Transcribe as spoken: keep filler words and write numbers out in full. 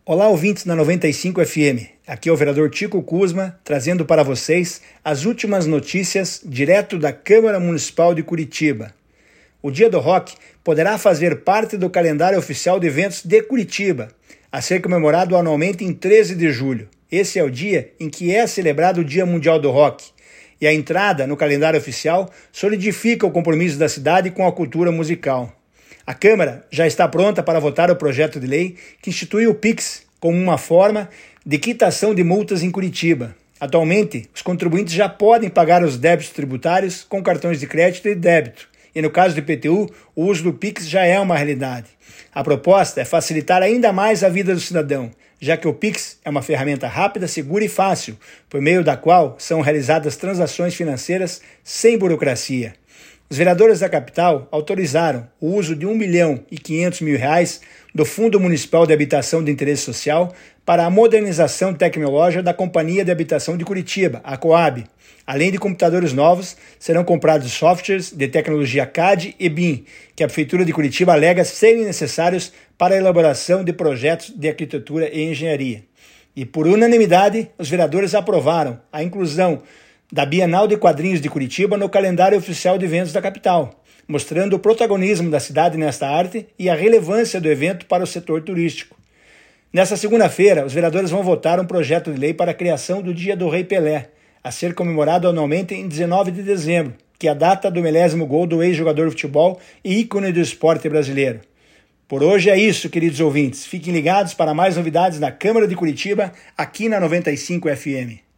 Olá, ouvintes da noventa e cinco F M. Aqui é o vereador Tico Kuzma, trazendo para vocês as últimas notícias direto da Câmara Municipal de Curitiba. O Dia do Rock poderá fazer parte do calendário oficial de eventos de Curitiba, a ser comemorado anualmente em treze de julho. Esse é o dia em que é celebrado o Dia Mundial do Rock, e a entrada no calendário oficial solidifica o compromisso da cidade com a cultura musical. A Câmara já está pronta para votar o projeto de lei que institui o Pix como uma forma de quitação de multas em Curitiba. Atualmente, os contribuintes já podem pagar os débitos tributários com cartões de crédito e débito, e no caso do I P T U, o uso do Pix já é uma realidade. A proposta é facilitar ainda mais a vida do cidadão, já que o Pix é uma ferramenta rápida, segura e fácil, por meio da qual são realizadas transações financeiras sem burocracia. Os vereadores da capital autorizaram o uso de um milhão e quinhentos mil reais do Fundo Municipal de Habitação de Interesse Social para a modernização tecnológica da Companhia de Habitação de Curitiba, a Coab. Além de computadores novos, serão comprados softwares de tecnologia C A D e B I M, que a Prefeitura de Curitiba alega serem necessários para a elaboração de projetos de arquitetura e engenharia. E por unanimidade, os vereadores aprovaram a inclusão da Bienal de Quadrinhos de Curitiba no calendário oficial de eventos da capital, mostrando o protagonismo da cidade nesta arte e a relevância do evento para o setor turístico. Nesta segunda-feira, os vereadores vão votar um projeto de lei para a criação do Dia do Rei Pelé, a ser comemorado anualmente em dezenove de dezembro, que é a data do milésimo gol do ex-jogador de futebol e ícone do esporte brasileiro. Por hoje é isso, queridos ouvintes. Fiquem ligados para mais novidades da Câmara de Curitiba, aqui na noventa e cinco F M.